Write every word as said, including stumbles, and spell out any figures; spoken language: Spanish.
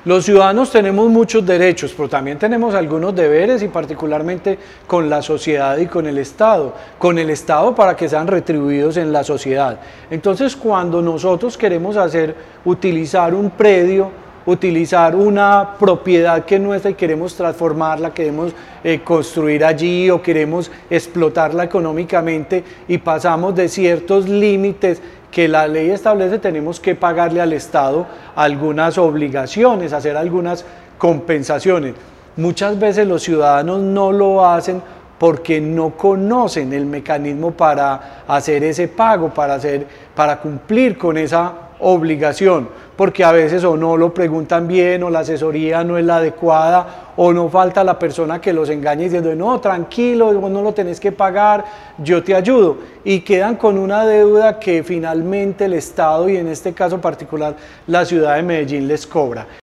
Los ciudadanos tenemos muchos derechos, pero también tenemos algunos deberes y particularmente con la sociedad y con el Estado, con el Estado para que sean retribuidos en la sociedad. Entonces, cuando nosotros queremos hacer, utilizar un predio, utilizar una propiedad que es nuestra y queremos transformarla, queremos eh, construir allí o queremos explotarla económicamente y pasamos de ciertos límites que la ley establece, tenemos que pagarle al Estado algunas obligaciones, hacer algunas compensaciones. Muchas veces los ciudadanos no lo hacen porque no conocen el mecanismo para hacer ese pago, para, hacer, para cumplir con esa obligación, porque a veces o no lo preguntan bien, o la asesoría no es la adecuada, o no falta la persona que los engañe diciendo, no, tranquilo, vos no lo tenés que pagar, yo te ayudo, y quedan con una deuda que finalmente el Estado, y en este caso particular la ciudad de Medellín, les cobra.